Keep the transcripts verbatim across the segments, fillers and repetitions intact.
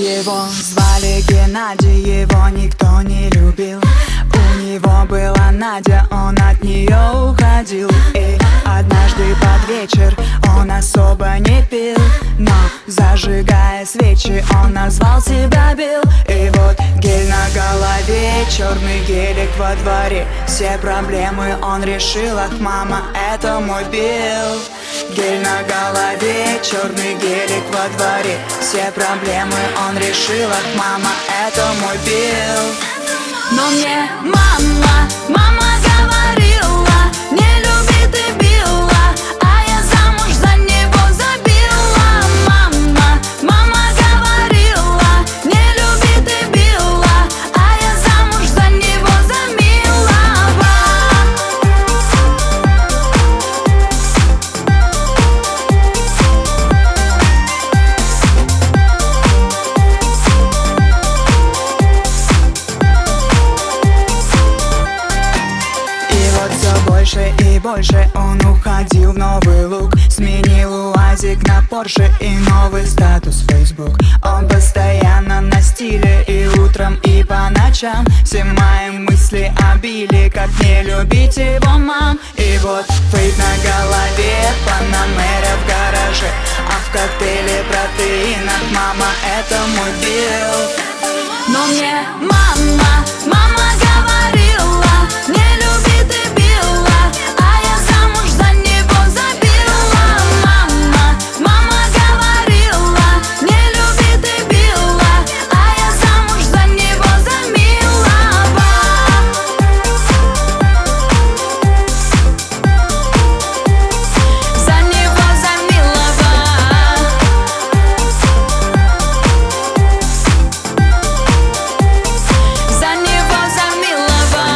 Его звали Геннадий, его никто не любил. У него была Надя, он от нее уходил. И однажды под вечер он особо не пил, но зажигая свечи он назвал себя Билл. И вот гель на голове, черный гелик во дворе, все проблемы он решил, ах, мама, это мой Билл. Гель на голове, черный гелик во дворе, все проблемы он решил, ах, мама, это мой Билл. Но мне мама, мама говорила, не люби ты Билла, а я замуж за него забила. Мама, мама говорила, не люби ты Билла, а я замуж за него замилова. Больше и больше он уходил в новый лук, сменил УАЗик на Порше и новый статус в Facebook. Он постоянно на стиле и утром, и по ночам. Все мои мысли обили, как не любить его, мам. И вот фейк на голове, Панамера в гараже, а в коктейле протеинах, мама, это мой Билл. Но мне мама, мама говорила, не люби ты Билла, а я замуж за него забила. Мама, мама говорила, не люби ты Билла, а я замуж за него замилова. За него замилова. За него замилова.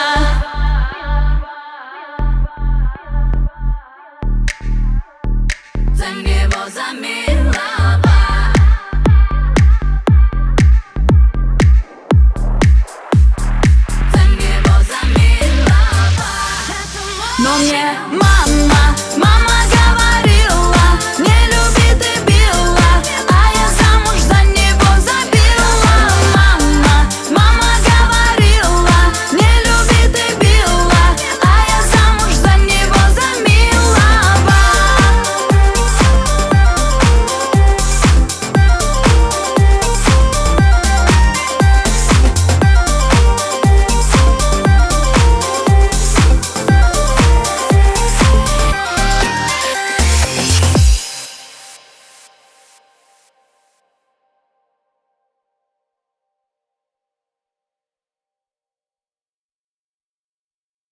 За него замилова. За него замилова. Но мне мама, мама